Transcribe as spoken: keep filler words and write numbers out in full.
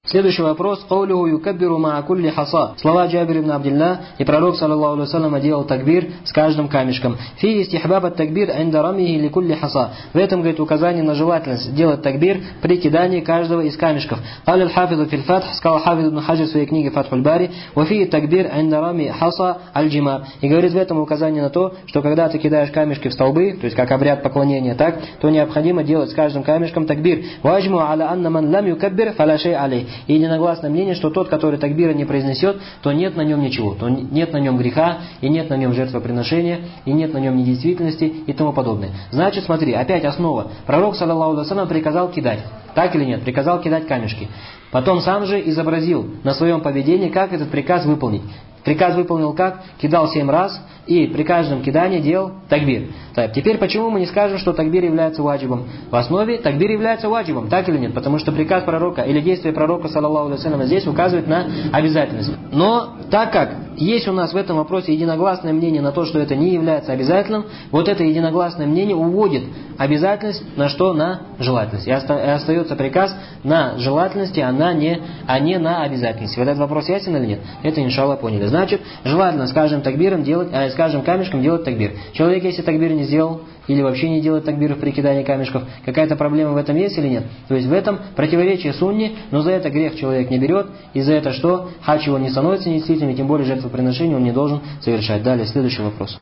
Следующий вопрос. Каулюху юкаббиру ма кулли хаса. Слова Джабир ибн Абдилля, и пророк, саллаллаху алейхи ва саллям, делал такбир с каждым камешком. Фи истихбаб ат-такбир инда рамихи ли кулли хаса. В этом, говорит, указание на желательность делать такбир при кидании каждого из камешков. Кали аль-хафиду фил фатх, сказал хафид ибн Хаджар в своей книге Фатхуль Бари, ва фи такбир инда рами хаса аль-джимар. И говорит в этом указание на то, что когда ты кидаешь камешки в столбы, то есть как обряд поклонения, так, то необходимо делать с каждым камешком такбир. Ваджму аля анна ман лам юкаббир фаля шей алей. И единогласное мнение, что тот, который такбира не произнесет, то нет на нем ничего, то нет на нем греха, и нет на нем жертвоприношения, и нет на нем недействительности и тому подобное. Значит, смотри, опять основа. Пророк, саллаллаху алейхи ва саллям, приказал кидать. Так или нет? Приказал кидать камешки. Потом сам же изобразил на своем поведении, как этот приказ выполнить. Приказ выполнил как? Кидал семь раз, и при каждом кидании делал такбир. Так, теперь почему мы не скажем, что такбир является ваджибом? В основе такбир является ваджибом, так или нет? Потому что приказ пророка или действие пророка, саллаллаху алейхи ва саллям, здесь указывает на обязательность. Но так как есть у нас в этом вопросе единогласное мнение на то, что это не является обязательным, вот это единогласное мнение уводит обязательность на что? На желательность. И остается приказ на желательности, а, на не, а не на обязательности. Вот этот вопрос ясен или нет? Это, иншаллах, поняли. Значит, желательно с каждым такбиром делать, а с каждым камешком делать такбир. Человек, если такбир не сделал, или вообще не делает такбиров при кидании камешков, какая-то проблема в этом есть или нет? То есть в этом противоречие сунне, но за это грех человек не берет, и за это что? Хадж его не становится недействительным, и тем более жертвоприношение он не должен совершать. Далее, следующий вопрос.